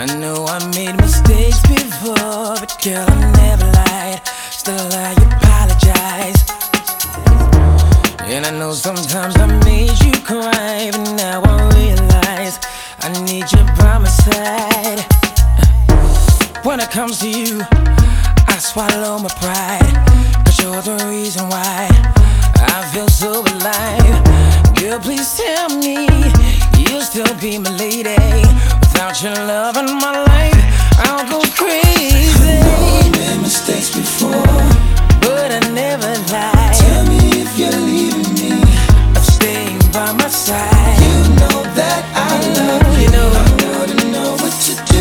know I made mistakes before, but girl, I never lied. Still I apologize. And I know sometimes I made you cry, but now I realize I need you by my side. When it comes to you, I swallow my pride, 'cause you're the reason why I feel so alive. Girl, please tell me you'll still be my lady. Without your love in my life, I'll go crazy. I made mistakes before, but I never lied. Tell me if you're leaving me, I'm staying by my side. You know that I love you. I wanna know what to do,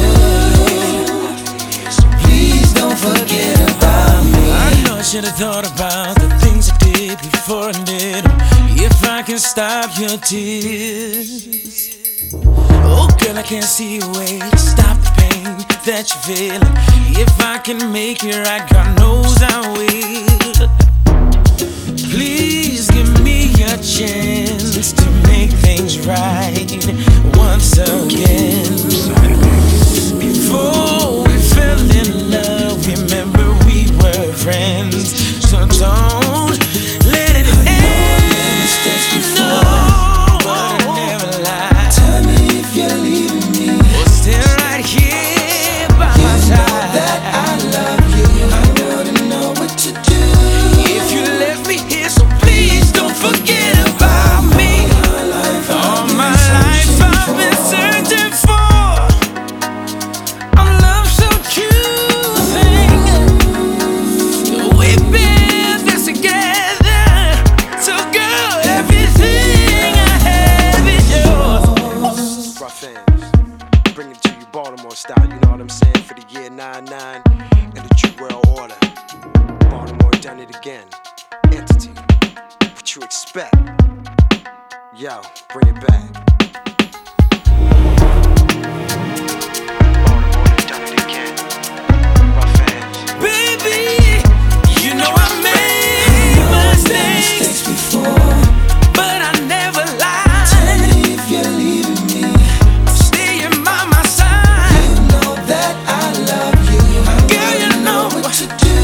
so please don't forget about me. I know I should've thought about the things I did before I did them. If I can stop your tears, oh girl, I can't see a way to stop the pain that you're feeling. If I can make it right, God knows I will. Please give me a chance to make things right once again. Before we fell in love, remember we were friends. So don't let it end. No, but I never lied. Tell me if you're leaving me, We're still right here by my side. that I love you. I wanna know what to do. If you left me here, so please don't forget about me. All my life I've been searching for a love so choosing. We've been this together, so girl, everything I have is yours. Rough Ends, bring it to you Baltimore style, you know what I'm saying? For the year 99 and the True World Order. Baltimore done it again. Entity, what you expect? Yo, bring it back. Baltimore done it again. Rough Ends. Baby, you know I made mistakes Mistakes before, but I never lied. tell me if you're leaving me, I'm staying by my side. you know that I love you. I Girl, you wanna know know. what to do.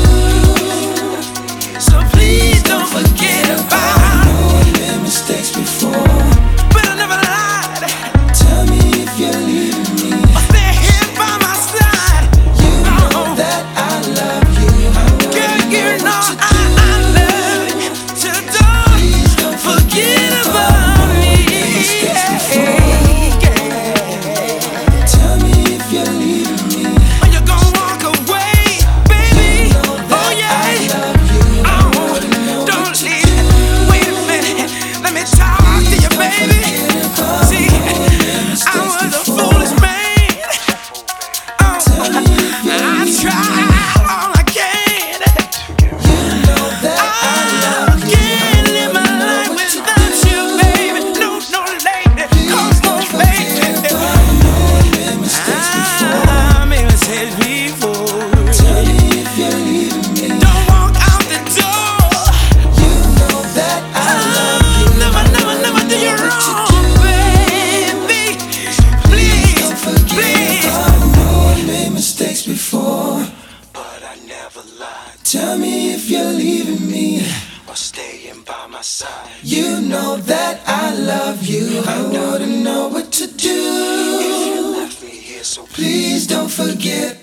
So please don't forget about me. I made mistakes before, But I never lied. tell me if you're leaving me, I'll stay here by my side. you know that I love you. I Girl, wanna you know know what to do. I love you. So don't forget about me. Tell me if you're leaving me, Or you're gonna walk away, baby. Oh yeah. Oh, don't leave. Wait a minute. Let me talk to you, baby. See, I was a foolish man. Oh, I tried all I can. I can't live my life without you, baby. No, lady. Come on, baby. I made mistakes before. tell me if you're leaving me, Don't walk out the door. you know that I love you. Never do you wrong, baby. Please, please. I know I made mistakes before, But I never lied, tell me if you're leaving me, or staying by my side. you know that I love you. I wanna know what to do. You left me here, so Please don't forget